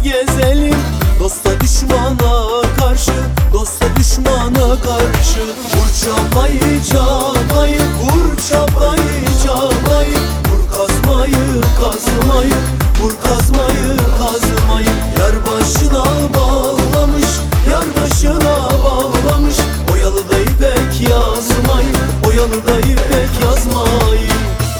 gezelim. Dosta düşmana karşı, dosta düşmana karşı. Vur çapayı çapayı, vur çapayı çapayı. Vur kazmayı kazmayı, vur kazmayı kazmayı. Yar başına bağlamış, yar başına bağlamış. Oyalı da ipek yazmayı, oyalı da ipek yazmayı.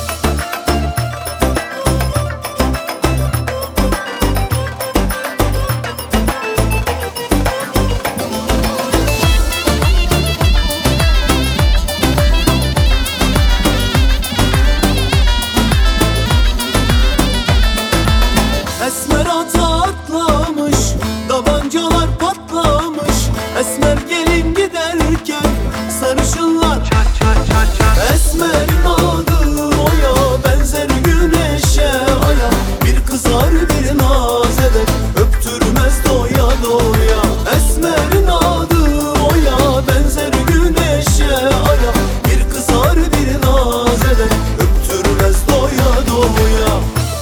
Esmer ata atlamış, tabancalar patlamış. Esmer gelin giderken sarışınlar Esmer'in adı Oya, benzer güneşe aya. Bir kızar bir naz eder, öptürmez doya doya. Esmer'in adı Oya, benzer güneşe aya. Bir kızar bir naz eder, öptürmez doya doya.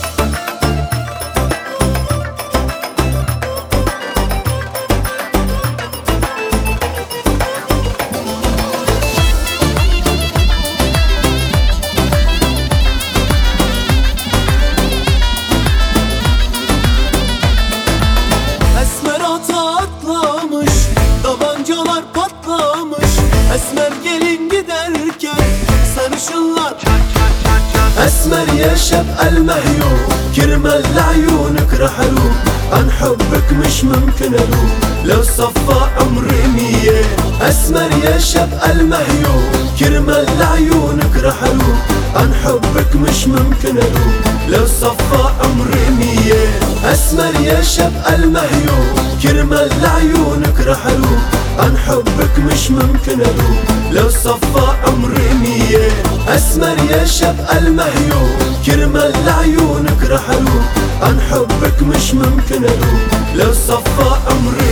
Esmer ata atlamış, tabancalar patlamış. Esmer gelin giderken sarışınlar أسمر يا شب المهيوب كرمال لعيونك رح اروح عن حبك مش ممكن اروح لو صفى عمري مية. أسمر يا شب المهيوب كرمال لعيونك رح اروح عن حبك مش ممكن اروح لو صفى عمري مية. أسمر يا شب المهيوب كرمال لعيونك رح اروح عن حبك مش ممكن اروح لو صفى عمري مية. أسمر يا شب المهيوب كرمال لعيونك رح اروح عن حبك مش ممكن اروح لو صفى عمري